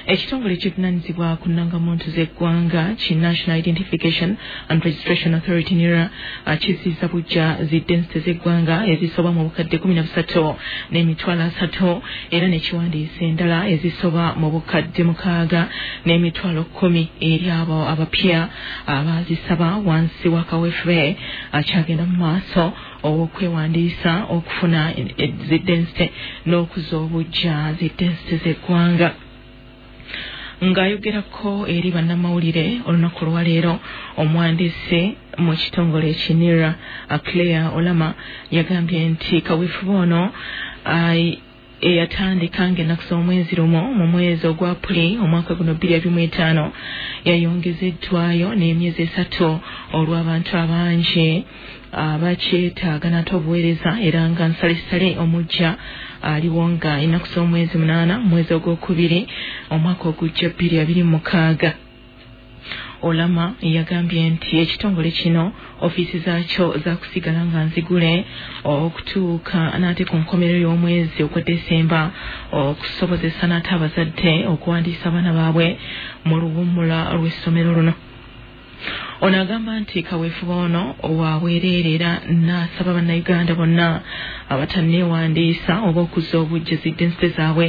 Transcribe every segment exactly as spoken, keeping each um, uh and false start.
ekitongole kivunaanyizibwa ku nnangamuntu z'eggwanga ki National Identification and Registration Authority NIRA kizizza bujja zi density z'eggwanga ezisoba mu bukadde kumi na busatu n'emitwalo asatu era ne kiwandiisa endala ezisoba mu bukadde mukaaga n'emitwalo kkumi eri abo abapya abazisaba wansi w'akaweefube akyagenda mu maaso okwewandiisa okufuna zi density n'okuzza obujja zi density z'eggwanga. Ng'ayogerako eri bannamawulire olunaku lwaleero omuwandiisi mu kitongole ekinira Claire Olama yagambye nti kaweefube ono eyatandika ng'ennaku z'omwezi lumo mu mwezi ogwa Apuli omwaka guno bbiri abiri mu etaano yayongezeddwayo n'emyezi esatu olw'abantu abangi abakyetaaga nate obuweereza era nga nsalisale omujja aliwo nga ennaku z'omwezi munaana mu mwezi ogwokubiri omwaka ogujja bbiri abiri mu mukaaga. Olama yagambye nti ekitongole kino ofiisi zaakyo zaakusigala nga nzigule okutuuka nate ku nkomerero y'omwezi ogwa Desemba okusobozesa nate abazadde okuwandiisa abaana baabwe mu luwummula lw'essomero luno. Ono agamba nti kaweefube ono waweerera n'asaba bannayuganda bonna abatanneewandiisa oba okuzza obujja zi density zaabwe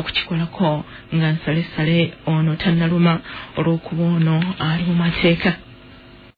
okukikolako nga nsalesale ono tannaluma olw'okuba ono ali mu mateeka.